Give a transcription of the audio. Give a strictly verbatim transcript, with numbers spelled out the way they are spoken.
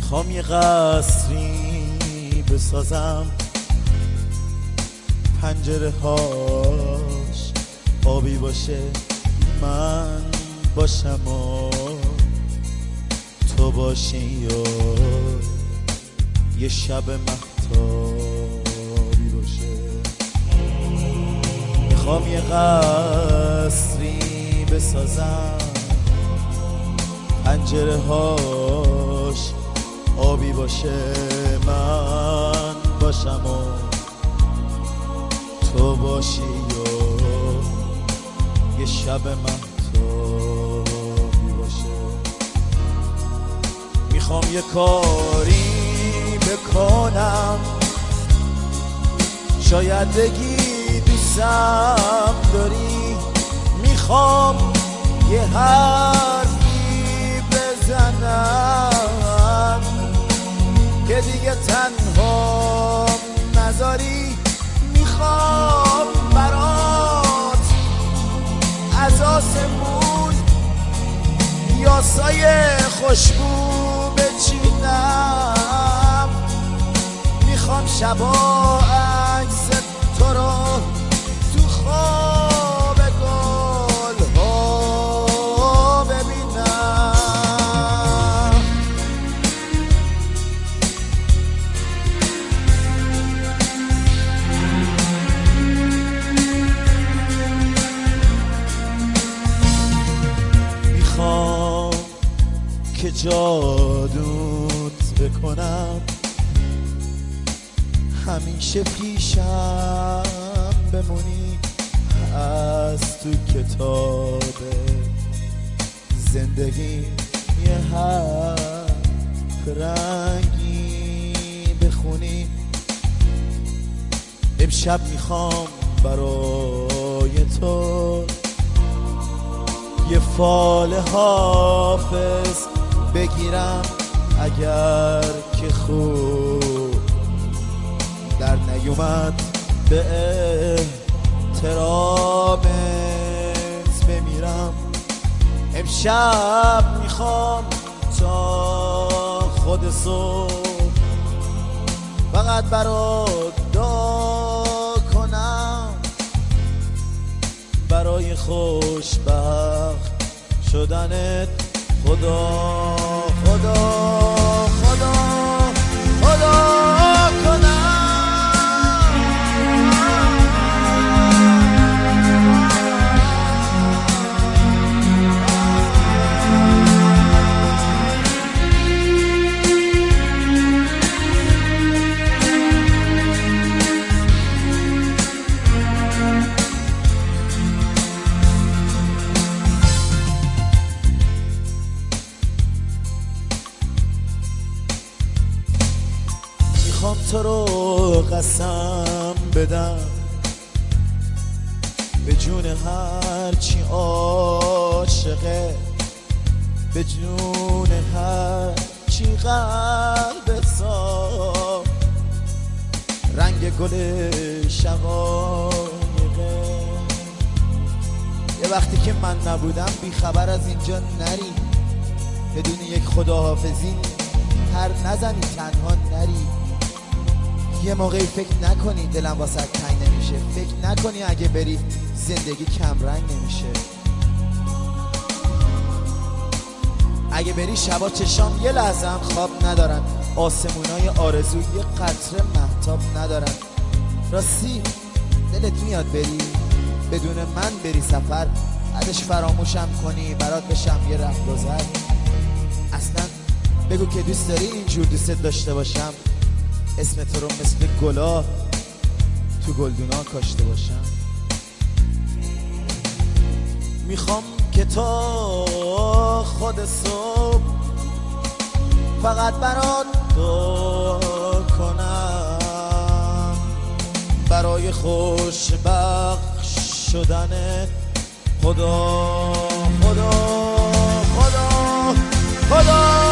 میخوام یه قصری بسازم، پنجره هاش آبی باشه، من باشم و تو باشی، یا یه شب مهتابی باشه. میخوام یه قصری بسازم، پنجره هاش آبی باشه، من باشم و تو باشی، یا یه شب مهتابی باشه. میخوام یه کاری بکنم، شاید بگی دوستم داری، میخوام یه حرفی بزنم که دیگه تنها نذاری. میخوام برات از آسمون یاسای خوشبو بچینم، میخوام شبا عکس تو رو تو خواب گل ها ببینم. میخوام که جادوت بکنم، همیشه پیشم بمونی، از تو کتاب زندگی یه حرف رنگی بخونی. امشب میخوام برای تو یه فال حافظ بگیرم، اگر که خوب در نیومد به احترامت بمیرم. امشب میخوام تا خود صبح فقط برات دعا کنم، برای خوشبخت شدنت. خدا خدا خدا خدا کنم. میخوام تو رو قسم بدم، به جون هرچی عاشقه، به جون هرچی قلب صاف، رنگ گل شقایقه. یه وقتی که من نبودم بی خبر از اینجا نری، بدون یک خداحافظی هر نزنی تنها نری. یه موقعی فکر نکنی دلم واسه تنگ نمیشه، فکر نکنی اگه بری زندگی کم رنگ نمیشه. اگه بری شبا چشام یه لحظه هم خواب ندارن، آسمونای آرزو یه قطره مهتاب ندارن. راستی دلت میاد بری بدون من بری سفر، بعدش فراموشم کنی برات بشم یه رهگذر؟ اصلا بگو که دوست داری اینجور دوستت داشته باشم، اسم تو رو مثل گلا تو گلدونا کاشته باشم. میخوام که تا خود صبح فقط برات دعا کنم، برای خوشبخت شدن. خدا خدا خدا خدا